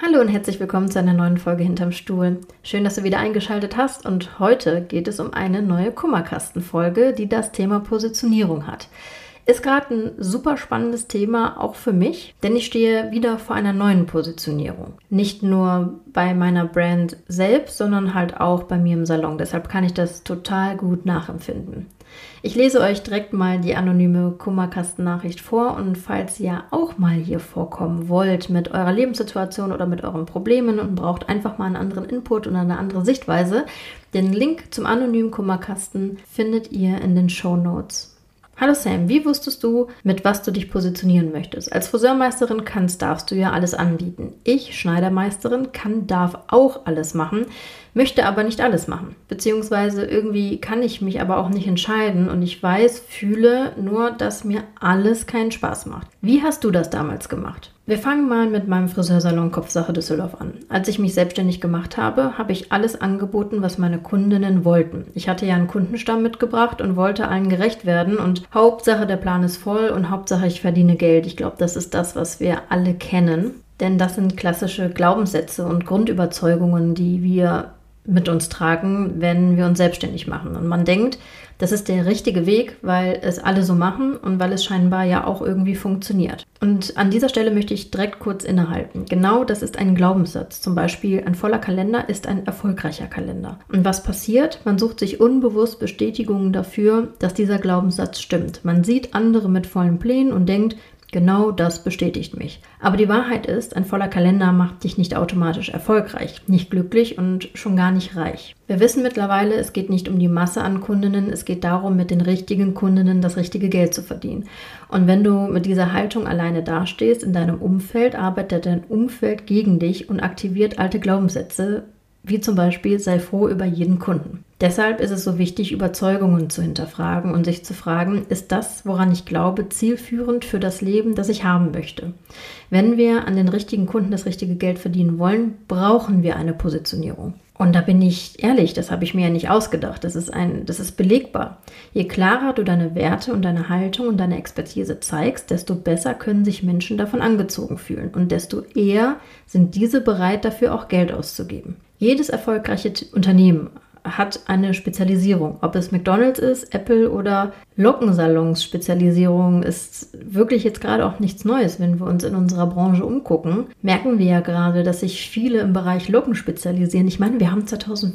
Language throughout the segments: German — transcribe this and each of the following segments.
Hallo und herzlich willkommen zu einer neuen Folge Hinterm Stuhl. Schön, dass du wieder eingeschaltet hast und heute geht es um eine neue Kummerkasten-Folge, die das Thema Positionierung hat. Ist gerade ein super spannendes Thema, auch für mich, denn ich stehe wieder vor einer neuen Positionierung. Nicht nur bei meiner Brand selbst, sondern halt auch bei mir im Salon. Deshalb kann ich das total gut nachempfinden. Ich lese euch direkt mal die anonyme Kummerkasten-Nachricht vor und falls ihr auch mal hier vorkommen wollt mit eurer Lebenssituation oder mit euren Problemen und braucht einfach mal einen anderen Input oder eine andere Sichtweise, den Link zum anonymen Kummerkasten findet ihr in den Shownotes. Hallo Sam, wie wusstest du, mit was du dich positionieren möchtest? Als Friseurmeisterin darfst du ja alles anbieten. Ich, Schneidermeisterin, darf auch alles machen, möchte aber nicht alles machen. Beziehungsweise irgendwie kann ich mich aber auch nicht entscheiden und ich fühle nur, dass mir alles keinen Spaß macht. Wie hast du das damals gemacht? Wir fangen mal mit meinem Friseursalon Kopfsache Düsseldorf an. Als ich mich selbstständig gemacht habe, habe ich alles angeboten, was meine Kundinnen wollten. Ich hatte ja einen Kundenstamm mitgebracht und wollte allen gerecht werden und Hauptsache der Plan ist voll und Hauptsache ich verdiene Geld. Ich glaube, das ist das, was wir alle kennen. Denn das sind klassische Glaubenssätze und Grundüberzeugungen, die wir mit uns tragen, wenn wir uns selbstständig machen. Und man denkt, das ist der richtige Weg, weil es alle so machen und weil es scheinbar ja auch irgendwie funktioniert. Und an dieser Stelle möchte ich direkt kurz innehalten. Genau das ist ein Glaubenssatz. Zum Beispiel, ein voller Kalender ist ein erfolgreicher Kalender. Und was passiert? Man sucht sich unbewusst Bestätigungen dafür, dass dieser Glaubenssatz stimmt. Man sieht andere mit vollen Plänen und denkt, genau das bestätigt mich. Aber die Wahrheit ist, ein voller Kalender macht dich nicht automatisch erfolgreich, nicht glücklich und schon gar nicht reich. Wir wissen mittlerweile, es geht nicht um die Masse an Kundinnen, es geht darum, mit den richtigen Kundinnen das richtige Geld zu verdienen. Und wenn du mit dieser Haltung alleine dastehst in deinem Umfeld, arbeitet dein Umfeld gegen dich und aktiviert alte Glaubenssätze, wie zum Beispiel, sei froh über jeden Kunden. Deshalb ist es so wichtig, Überzeugungen zu hinterfragen und sich zu fragen, ist das, woran ich glaube, zielführend für das Leben, das ich haben möchte? Wenn wir an den richtigen Kunden das richtige Geld verdienen wollen, brauchen wir eine Positionierung. Und da bin ich ehrlich, das habe ich mir ja nicht ausgedacht, das ist belegbar. Je klarer du deine Werte und deine Haltung und deine Expertise zeigst, desto besser können sich Menschen davon angezogen fühlen und desto eher sind diese bereit, dafür auch Geld auszugeben. Jedes erfolgreiche Unternehmen hat eine Spezialisierung. Ob es McDonald's ist, Apple oder Lockensalons. Spezialisierung ist wirklich jetzt gerade auch nichts Neues. Wenn wir uns in unserer Branche umgucken, merken wir ja gerade, dass sich viele im Bereich Locken spezialisieren. Ich meine, wir haben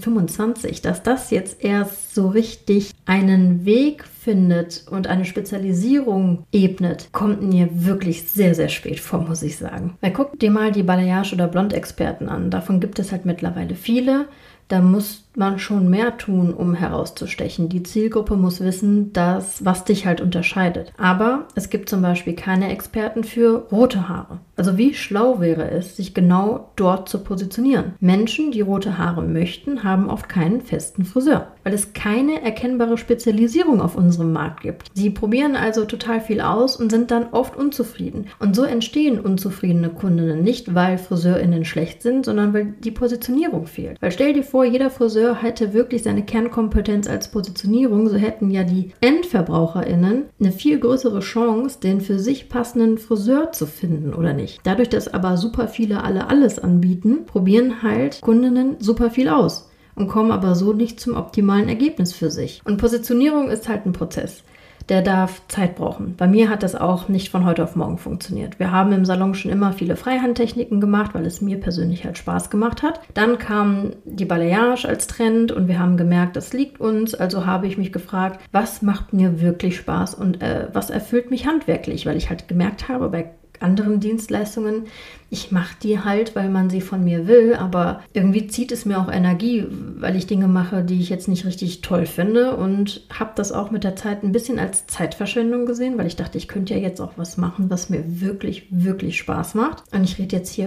2025, dass das jetzt erst so richtig einen Weg findet und eine Spezialisierung ebnet, kommt mir wirklich sehr, sehr spät vor, muss ich sagen. Weil guck dir mal die Balayage- oder Blondexperten an. Davon gibt es halt mittlerweile viele. Da muss man schon mehr tun, um herauszustechen. Die Zielgruppe muss wissen, was dich halt unterscheidet. Aber es gibt zum Beispiel keine Experten für rote Haare. Also wie schlau wäre es, sich genau dort zu positionieren? Menschen, die rote Haare möchten, haben oft keinen festen Friseur, weil es keine erkennbare Spezialisierung auf unserem Markt gibt. Sie probieren also total viel aus und sind dann oft unzufrieden. Und so entstehen unzufriedene Kundinnen nicht, weil FriseurInnen schlecht sind, sondern weil die Positionierung fehlt. Weil stell dir vor, jeder Friseur hätte wirklich seine Kernkompetenz als Positionierung, so hätten ja die EndverbraucherInnen eine viel größere Chance, den für sich passenden Friseur zu finden, oder nicht? Dadurch, dass aber super viele alle alles anbieten, probieren halt Kundinnen super viel aus und kommen aber so nicht zum optimalen Ergebnis für sich. Und Positionierung ist halt ein Prozess. Der darf Zeit brauchen. Bei mir hat das auch nicht von heute auf morgen funktioniert. Wir haben im Salon schon immer viele Freihandtechniken gemacht, weil es mir persönlich halt Spaß gemacht hat. Dann kam die Balayage als Trend und wir haben gemerkt, das liegt uns. Also habe ich mich gefragt, was macht mir wirklich Spaß und was erfüllt mich handwerklich? Weil ich halt gemerkt habe, bei anderen Dienstleistungen, ich mache die halt, weil man sie von mir will, aber irgendwie zieht es mir auch Energie, weil ich Dinge mache, die ich jetzt nicht richtig toll finde und habe das auch mit der Zeit ein bisschen als Zeitverschwendung gesehen, weil ich dachte, ich könnte ja jetzt auch was machen, was mir wirklich, wirklich Spaß macht. Und ich rede jetzt hier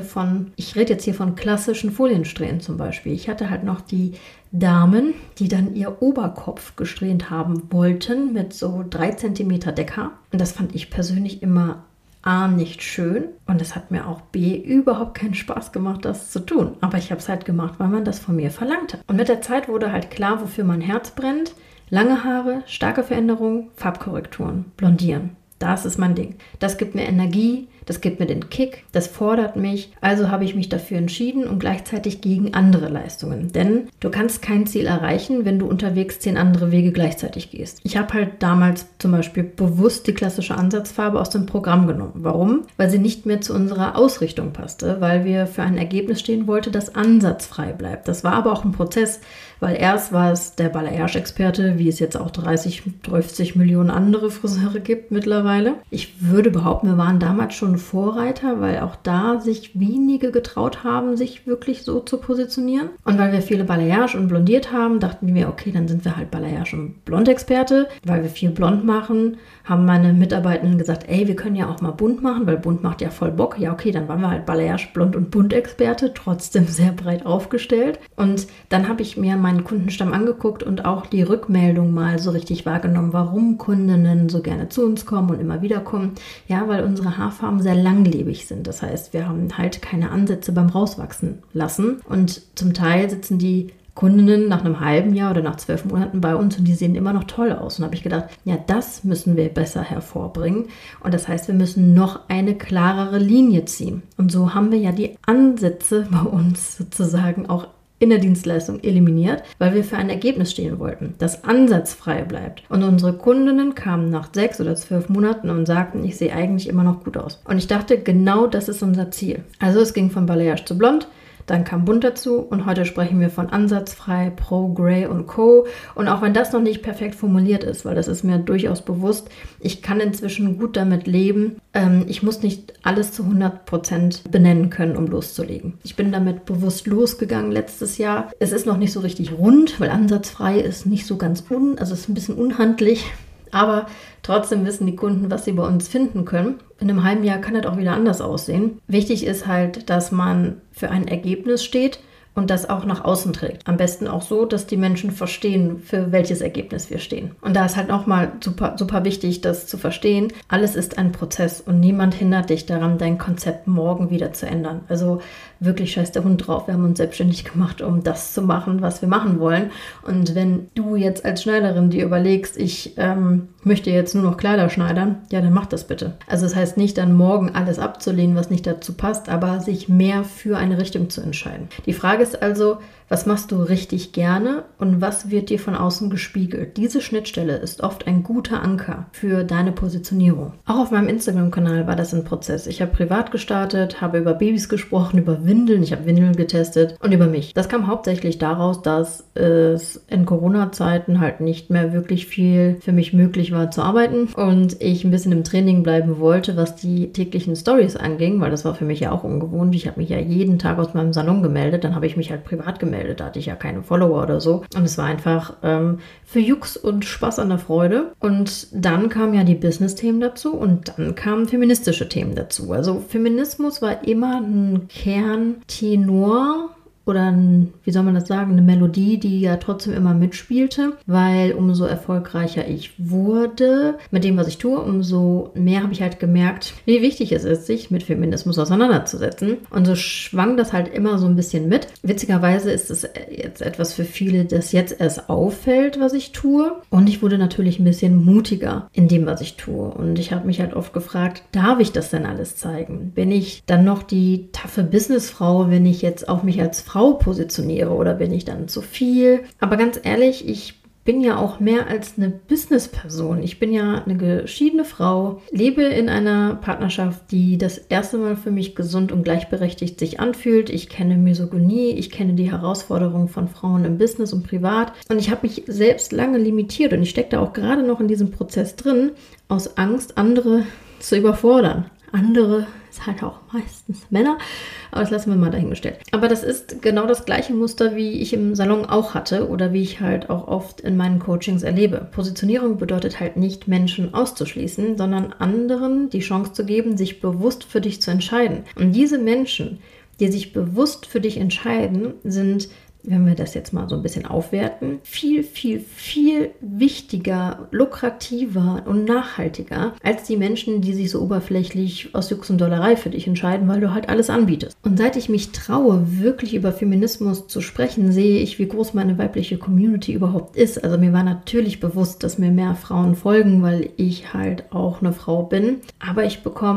von klassischen Foliensträhnen zum Beispiel. Ich hatte halt noch die Damen, die dann ihr Oberkopf gesträhnt haben wollten mit so 3 cm Deckhaar. Und das fand ich persönlich immer A, nicht schön und es hat mir auch B, überhaupt keinen Spaß gemacht, das zu tun. Aber ich habe es halt gemacht, weil man das von mir verlangte. Und mit der Zeit wurde halt klar, wofür mein Herz brennt. Lange Haare, starke Veränderungen, Farbkorrekturen, Blondieren. Das ist mein Ding. Das gibt mir Energie, das gibt mir den Kick, das fordert mich. Also habe ich mich dafür entschieden und gleichzeitig gegen andere Leistungen. Denn du kannst kein Ziel erreichen, wenn du unterwegs 10 andere Wege gleichzeitig gehst. Ich habe halt damals zum Beispiel bewusst die klassische Ansatzfarbe aus dem Programm genommen. Warum? Weil sie nicht mehr zu unserer Ausrichtung passte, weil wir für ein Ergebnis stehen wollten, das ansatzfrei bleibt. Das war aber auch ein Prozess, weil erst war es der Balayage-Experte, wie es jetzt auch 30, 50 Millionen andere Friseure gibt mittlerweile. Ich würde behaupten, wir waren damals schon Vorreiter, weil auch da sich wenige getraut haben, sich wirklich so zu positionieren. Und weil wir viele Balayage und blondiert haben, dachten wir, okay, dann sind wir halt Balayage- und Blond-Experte. Weil wir viel blond machen, haben meine Mitarbeitenden gesagt, ey, wir können ja auch mal bunt machen, weil bunt macht ja voll Bock. Ja, okay, dann waren wir halt Balayage, Blond- und Bunt-Experte, trotzdem sehr breit aufgestellt. Und dann habe ich mir meinen Kundenstamm angeguckt und auch die Rückmeldung mal so richtig wahrgenommen, warum Kundinnen so gerne zu uns kommen und immer wieder kommen. Ja, weil unsere Haarfarben sehr langlebig sind. Das heißt, wir haben halt keine Ansätze beim Rauswachsen lassen. Und zum Teil sitzen die Kundinnen nach einem halben Jahr oder nach 12 Monaten bei uns und die sehen immer noch toll aus. Und habe ich gedacht, ja, das müssen wir besser hervorbringen. Und das heißt, wir müssen noch eine klarere Linie ziehen. Und so haben wir ja die Ansätze bei uns sozusagen auch in der Dienstleistung eliminiert, weil wir für ein Ergebnis stehen wollten, das ansatzfrei bleibt. Und unsere Kundinnen kamen nach 6 oder 12 Monaten und sagten, ich sehe eigentlich immer noch gut aus. Und ich dachte, genau das ist unser Ziel. Also es ging von Balayage zu Blond, dann kam Bunt dazu und heute sprechen wir von Ansatzfrei, Pro, Grey und Co. Und auch wenn das noch nicht perfekt formuliert ist, weil das ist mir durchaus bewusst, ich kann inzwischen gut damit leben. Ich muss nicht alles zu 100% benennen können, um loszulegen. Ich bin damit bewusst losgegangen letztes Jahr. Es ist noch nicht so richtig rund, weil Ansatzfrei ist nicht so ganz also es ist ein bisschen unhandlich. Aber trotzdem wissen die Kunden, was sie bei uns finden können. In einem halben Jahr kann das auch wieder anders aussehen. Wichtig ist halt, dass man für ein Ergebnis steht und das auch nach außen trägt. Am besten auch so, dass die Menschen verstehen, für welches Ergebnis wir stehen. Und da ist halt nochmal super, super wichtig, das zu verstehen. Alles ist ein Prozess und niemand hindert dich daran, dein Konzept morgen wieder zu ändern. Also wirklich scheiß der Hund drauf. Wir haben uns selbstständig gemacht, um das zu machen, was wir machen wollen. Und wenn du jetzt als Schneiderin dir überlegst, ich möchte jetzt nur noch Kleider schneidern, ja, dann mach das bitte. Also das heißt nicht, dann morgen alles abzulehnen, was nicht dazu passt, aber sich mehr für eine Richtung zu entscheiden. Die Frage ist also, was machst du richtig gerne und was wird dir von außen gespiegelt? Diese Schnittstelle ist oft ein guter Anker für deine Positionierung. Auch auf meinem Instagram-Kanal war das ein Prozess. Ich habe privat gestartet, habe über Babys gesprochen, über Windeln, ich habe Windeln getestet und über mich. Das kam hauptsächlich daraus, dass es in Corona-Zeiten halt nicht mehr wirklich viel für mich möglich war zu arbeiten und ich ein bisschen im Training bleiben wollte, was die täglichen Stories anging, weil das war für mich ja auch ungewohnt. Ich habe mich ja jeden Tag aus meinem Salon gemeldet, dann habe ich mich halt privat gemeldet. Da hatte ich ja keine Follower oder so. Und es war einfach für Jux und Spaß an der Freude. Und dann kamen ja die Business-Themen dazu und dann kamen feministische Themen dazu. Also Feminismus war immer ein Kerntenor oder wie soll man das sagen, eine Melodie, die ja trotzdem immer mitspielte, weil umso erfolgreicher ich wurde mit dem, was ich tue, umso mehr habe ich halt gemerkt, wie wichtig es ist, sich mit Feminismus auseinanderzusetzen. Und so schwang das halt immer so ein bisschen mit. Witzigerweise ist es jetzt etwas für viele, das jetzt erst auffällt, was ich tue. Und ich wurde natürlich ein bisschen mutiger in dem, was ich tue. Und ich habe mich halt oft gefragt, darf ich das denn alles zeigen? Bin ich dann noch die taffe Businessfrau, wenn ich jetzt auf mich als Frau positioniere oder bin ich dann zu viel? Aber ganz ehrlich, ich bin ja auch mehr als eine Businessperson. Ich bin ja eine geschiedene Frau, lebe in einer Partnerschaft, die das erste Mal für mich gesund und gleichberechtigt sich anfühlt. Ich kenne Misogynie, ich kenne die Herausforderungen von Frauen im Business und privat und ich habe mich selbst lange limitiert und ich stecke da auch gerade noch in diesem Prozess drin, aus Angst, andere zu überfordern. Andere ist halt auch meistens Männer, aber das lassen wir mal dahingestellt. Aber das ist genau das gleiche Muster, wie ich im Salon auch hatte oder wie ich halt auch oft in meinen Coachings erlebe. Positionierung bedeutet halt nicht, Menschen auszuschließen, sondern anderen die Chance zu geben, sich bewusst für dich zu entscheiden. Und diese Menschen, die sich bewusst für dich entscheiden, sind, wenn wir das jetzt mal so ein bisschen aufwerten, viel, viel, viel wichtiger, lukrativer und nachhaltiger als die Menschen, die sich so oberflächlich aus Jux und Dollerei für dich entscheiden, weil du halt alles anbietest. Und seit ich mich traue, wirklich über Feminismus zu sprechen, sehe ich, wie groß meine weibliche Community überhaupt ist. Also mir war natürlich bewusst, dass mir mehr Frauen folgen, weil ich halt auch eine Frau bin. Aber ich bekomme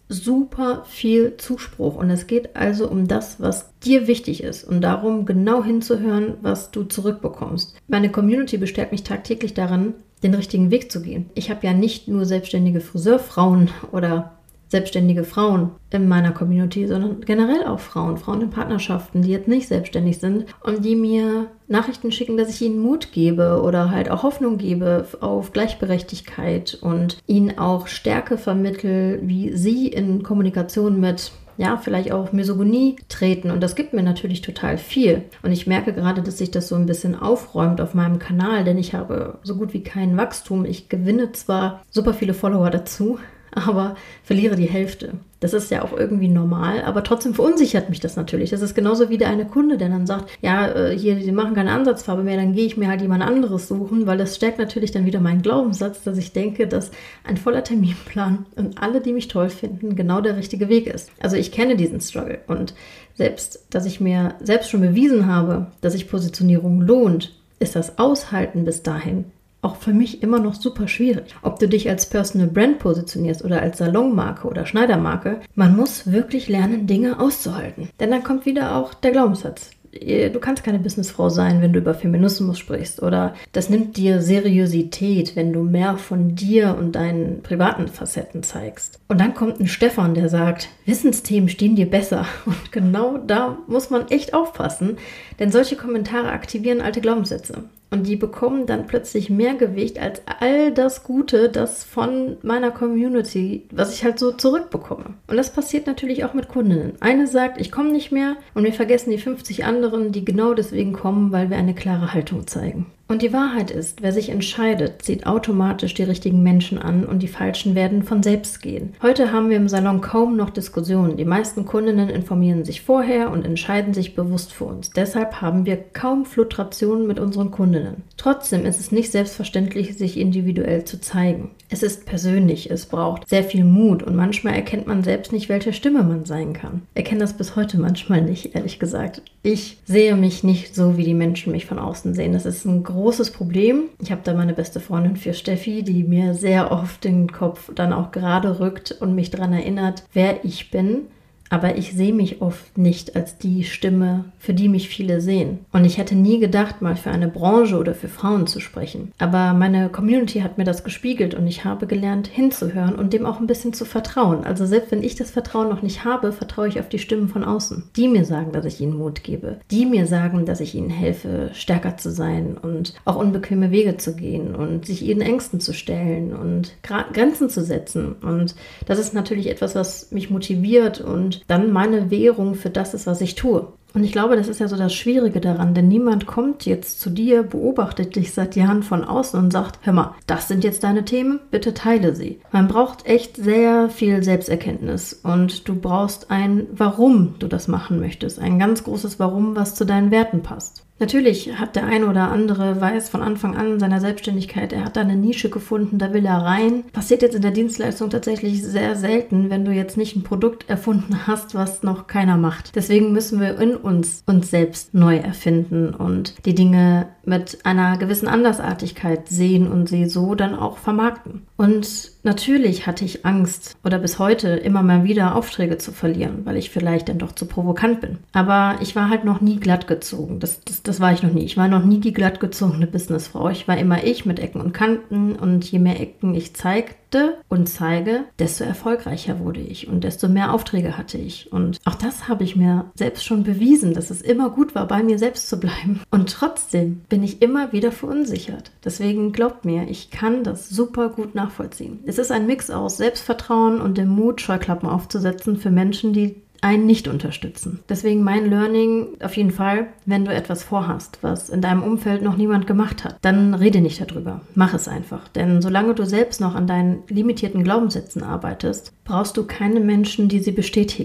super viel Zuspruch und es geht also um das, was dir wichtig ist und darum, genau hinzuhören, was du zurückbekommst. Meine Community bestärkt mich tagtäglich daran, den richtigen Weg zu gehen. Ich habe ja nicht nur selbstständige Friseurfrauen oder selbstständige Frauen in meiner Community, sondern generell auch Frauen in Partnerschaften, die jetzt nicht selbstständig sind und die mir Nachrichten schicken, dass ich ihnen Mut gebe oder halt auch Hoffnung gebe auf Gleichberechtigkeit und ihnen auch Stärke vermittle, wie sie in Kommunikation mit vielleicht auch Misogynie treten. Und das gibt mir natürlich total viel. Und ich merke gerade, dass sich das so ein bisschen aufräumt auf meinem Kanal, denn ich habe so gut wie kein Wachstum. Ich gewinne zwar super viele Follower dazu, aber verliere die Hälfte. Das ist ja auch irgendwie normal, aber trotzdem verunsichert mich das natürlich. Das ist genauso wie der eine Kunde, der dann sagt, hier, die machen keine Ansatzfarbe mehr, dann gehe ich mir halt jemand anderes suchen, weil das stärkt natürlich dann wieder meinen Glaubenssatz, dass ich denke, dass ein voller Terminplan und alle, die mich toll finden, genau der richtige Weg ist. Also ich kenne diesen Struggle und selbst, dass ich mir selbst schon bewiesen habe, dass sich Positionierung lohnt, ist das Aushalten bis dahin auch für mich immer noch super schwierig. Ob du dich als Personal Brand positionierst oder als Salonmarke oder Schneidermarke, man muss wirklich lernen, Dinge auszuhalten. Denn dann kommt wieder auch der Glaubenssatz. Du kannst keine Businessfrau sein, wenn du über Feminismus sprichst, oder das nimmt dir Seriosität, wenn du mehr von dir und deinen privaten Facetten zeigst. Und dann kommt ein Stefan, der sagt, Wissensthemen stehen dir besser. Und genau da muss man echt aufpassen, denn solche Kommentare aktivieren alte Glaubenssätze. Und die bekommen dann plötzlich mehr Gewicht als all das Gute, das von meiner Community, was ich halt so zurückbekomme. Und das passiert natürlich auch mit Kundinnen. Eine sagt, ich komme nicht mehr und wir vergessen die 50 anderen, die genau deswegen kommen, weil wir eine klare Haltung zeigen. Und die Wahrheit ist, wer sich entscheidet, zieht automatisch die richtigen Menschen an und die Falschen werden von selbst gehen. Heute haben wir im Salon kaum noch Diskussionen. Die meisten Kundinnen informieren sich vorher und entscheiden sich bewusst für uns. Deshalb haben wir kaum Fluktuationen mit unseren Kundinnen. Trotzdem ist es nicht selbstverständlich, sich individuell zu zeigen. Es ist persönlich, es braucht sehr viel Mut und manchmal erkennt man selbst nicht, welche Stimme man sein kann. Ich erkenne das bis heute manchmal nicht, ehrlich gesagt. Ich sehe mich nicht so, wie die Menschen mich von außen sehen. Das ist ein großes Problem. Ich habe da meine beste Freundin für Steffi, die mir sehr oft den Kopf dann auch gerade rückt und mich daran erinnert, wer ich bin. Aber ich sehe mich oft nicht als die Stimme, für die mich viele sehen. Und ich hätte nie gedacht, mal für eine Branche oder für Frauen zu sprechen. Aber meine Community hat mir das gespiegelt und ich habe gelernt, hinzuhören und dem auch ein bisschen zu vertrauen. Also selbst wenn ich das Vertrauen noch nicht habe, vertraue ich auf die Stimmen von außen, die mir sagen, dass ich ihnen Mut gebe, die mir sagen, dass ich ihnen helfe, stärker zu sein und auch unbequeme Wege zu gehen und sich ihren Ängsten zu stellen und Grenzen zu setzen. Und das ist natürlich etwas, was mich motiviert und dann meine Währung für das ist, was ich tue. Und ich glaube, das ist ja so das Schwierige daran, denn niemand kommt jetzt zu dir, beobachtet dich seit Jahren von außen und sagt, hör mal, das sind jetzt deine Themen, bitte teile sie. Man braucht echt sehr viel Selbsterkenntnis und du brauchst ein Warum du das machen möchtest, ein ganz großes Warum, was zu deinen Werten passt. Natürlich hat der eine oder andere, weiß von Anfang an in seiner Selbstständigkeit, er hat da eine Nische gefunden, da will er rein. Passiert jetzt in der Dienstleistung tatsächlich sehr selten, wenn du jetzt nicht ein Produkt erfunden hast, was noch keiner macht. Deswegen müssen wir in uns selbst neu erfinden und die Dinge mit einer gewissen Andersartigkeit sehen und sie so dann auch vermarkten. Und natürlich hatte ich Angst oder bis heute immer mal wieder Aufträge zu verlieren, weil ich vielleicht dann doch zu provokant bin. Aber ich war halt noch nie glattgezogen. Das war ich noch nie. Ich war noch nie die glattgezogene Businessfrau. Ich war immer ich mit Ecken und Kanten und je mehr Ecken ich zeigte und zeige, desto erfolgreicher wurde ich und desto mehr Aufträge hatte ich. Und auch das habe ich mir selbst schon bewiesen, dass es immer gut war, bei mir selbst zu bleiben. Und trotzdem bin ich immer wieder verunsichert. Deswegen glaubt mir, ich kann das super gut nachvollziehen. Es ist ein Mix aus Selbstvertrauen und dem Mut, Scheuklappen aufzusetzen für Menschen, die einen nicht unterstützen. Deswegen mein Learning auf jeden Fall, wenn du etwas vorhast, was in deinem Umfeld noch niemand gemacht hat, dann rede nicht darüber. Mach es einfach. Denn solange du selbst noch an deinen limitierten Glaubenssätzen arbeitest, brauchst du keine Menschen, die sie bestätigen.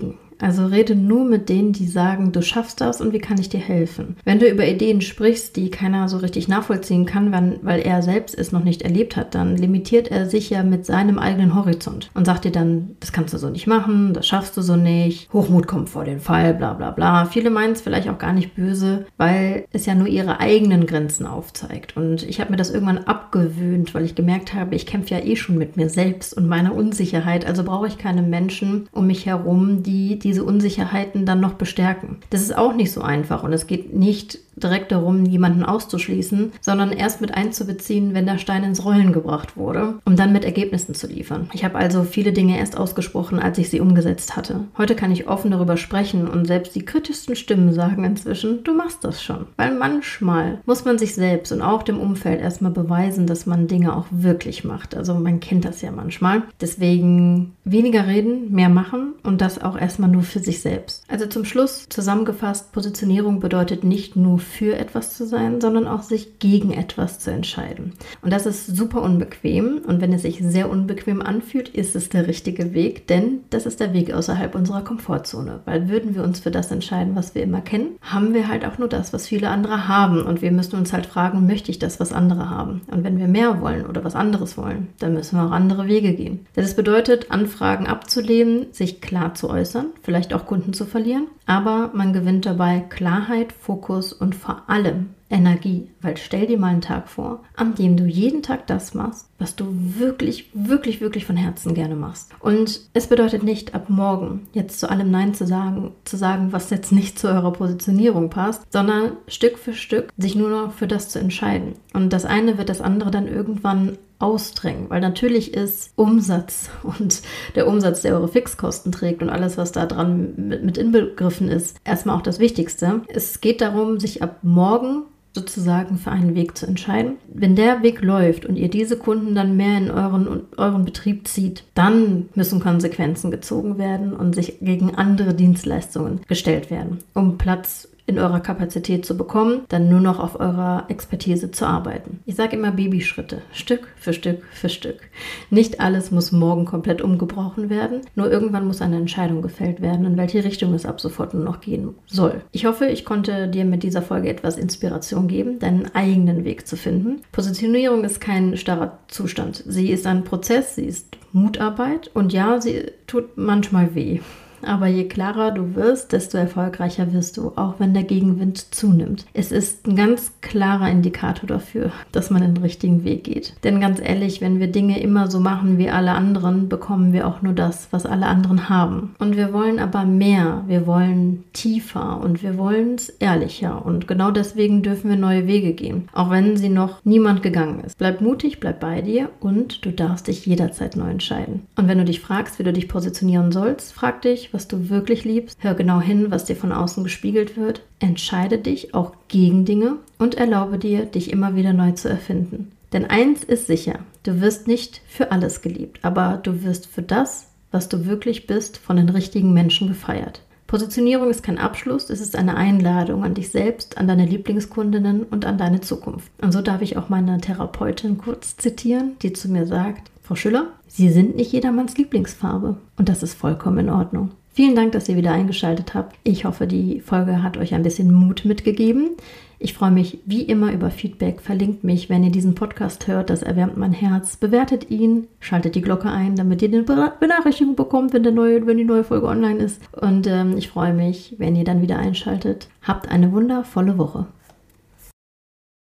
Also rede nur mit denen, die sagen, du schaffst das und wie kann ich dir helfen? Wenn du über Ideen sprichst, die keiner so richtig nachvollziehen kann, weil er selbst es noch nicht erlebt hat, dann limitiert er sich ja mit seinem eigenen Horizont und sagt dir dann, das kannst du so nicht machen, das schaffst du so nicht, Hochmut kommt vor den Fall, bla bla bla. Viele meinen es vielleicht auch gar nicht böse, weil es ja nur ihre eigenen Grenzen aufzeigt. Und ich habe mir das irgendwann abgewöhnt, weil ich gemerkt habe, ich kämpfe ja eh schon mit mir selbst und meiner Unsicherheit, also brauche ich keine Menschen um mich herum, die diese Unsicherheiten dann noch bestärken. Das ist auch nicht so einfach und es geht nicht direkt darum, jemanden auszuschließen, sondern erst mit einzubeziehen, wenn der Stein ins Rollen gebracht wurde, um dann mit Ergebnissen zu liefern. Ich habe also viele Dinge erst ausgesprochen, als ich sie umgesetzt hatte. Heute kann ich offen darüber sprechen und selbst die kritischsten Stimmen sagen inzwischen, du machst das schon. Weil manchmal muss man sich selbst und auch dem Umfeld erstmal beweisen, dass man Dinge auch wirklich macht. Also man kennt das ja manchmal. Deswegen weniger reden, mehr machen und das auch erstmal nur für sich selbst. Also zum Schluss zusammengefasst, Positionierung bedeutet nicht nur für etwas zu sein, sondern auch sich gegen etwas zu entscheiden. Und das ist super unbequem und wenn es sich sehr unbequem anfühlt, ist es der richtige Weg, denn das ist der Weg außerhalb unserer Komfortzone. Weil würden wir uns für das entscheiden, was wir immer kennen, haben wir halt auch nur das, was viele andere haben und wir müssen uns halt fragen, möchte ich das, was andere haben? Und wenn wir mehr wollen oder was anderes wollen, dann müssen wir auch andere Wege gehen. Das bedeutet, Anfragen abzulehnen, sich klar zu äußern, vielleicht auch Kunden zu verlieren, aber man gewinnt dabei Klarheit, Fokus und vor allem Energie, weil stell dir mal einen Tag vor, an dem du jeden Tag das machst, was du wirklich, wirklich, wirklich von Herzen gerne machst. Und es bedeutet nicht, ab morgen jetzt zu allem Nein zu sagen, was jetzt nicht zu eurer Positionierung passt, sondern Stück für Stück sich nur noch für das zu entscheiden. Und das eine wird das andere dann irgendwann ausdrängen, weil natürlich ist Umsatz und der Umsatz, der eure Fixkosten trägt und alles, was da dran mit inbegriffen ist, erstmal auch das Wichtigste. Es geht darum, sich ab morgen sozusagen für einen Weg zu entscheiden. Wenn der Weg läuft und ihr diese Kunden dann mehr in euren Betrieb zieht, dann müssen Konsequenzen gezogen werden und sich gegen andere Dienstleistungen gestellt werden, um Platz in eurer Kapazität zu bekommen, dann nur noch auf eurer Expertise zu arbeiten. Ich sage immer Babyschritte, Stück für Stück für Stück. Nicht alles muss morgen komplett umgebrochen werden, nur irgendwann muss eine Entscheidung gefällt werden, in welche Richtung es ab sofort nur noch gehen soll. Ich hoffe, ich konnte dir mit dieser Folge etwas Inspiration geben, deinen eigenen Weg zu finden. Positionierung ist kein starrer Zustand. Sie ist ein Prozess, sie ist Mutarbeit und ja, sie tut manchmal weh. Aber je klarer du wirst, desto erfolgreicher wirst du, auch wenn der Gegenwind zunimmt. Es ist ein ganz klarer Indikator dafür, dass man den richtigen Weg geht. Denn ganz ehrlich, wenn wir Dinge immer so machen wie alle anderen, bekommen wir auch nur das, was alle anderen haben. Und wir wollen aber mehr, wir wollen tiefer und wir wollen es ehrlicher. Und genau deswegen dürfen wir neue Wege gehen, auch wenn sie noch niemand gegangen ist. Bleib mutig, bleib bei dir und du darfst dich jederzeit neu entscheiden. Und wenn du dich fragst, wie du dich positionieren sollst, frag dich, was du wirklich liebst. Hör genau hin, was dir von außen gespiegelt wird. Entscheide dich auch gegen Dinge und erlaube dir, dich immer wieder neu zu erfinden. Denn eins ist sicher, du wirst nicht für alles geliebt, aber du wirst für das, was du wirklich bist, von den richtigen Menschen gefeiert. Positionierung ist kein Abschluss, es ist eine Einladung an dich selbst, an deine Lieblingskundinnen und an deine Zukunft. Und so darf ich auch meine Therapeutin kurz zitieren, die zu mir sagt, Frau Schüller, Sie sind nicht jedermanns Lieblingsfarbe und das ist vollkommen in Ordnung. Vielen Dank, dass ihr wieder eingeschaltet habt. Ich hoffe, die Folge hat euch ein bisschen Mut mitgegeben. Ich freue mich wie immer über Feedback. Verlinkt mich, wenn ihr diesen Podcast hört. Das erwärmt mein Herz. Bewertet ihn, schaltet die Glocke ein, damit ihr eine Benachrichtigung bekommt, wenn die neue Folge online ist. Und ich freue mich, wenn ihr dann wieder einschaltet. Habt eine wundervolle Woche.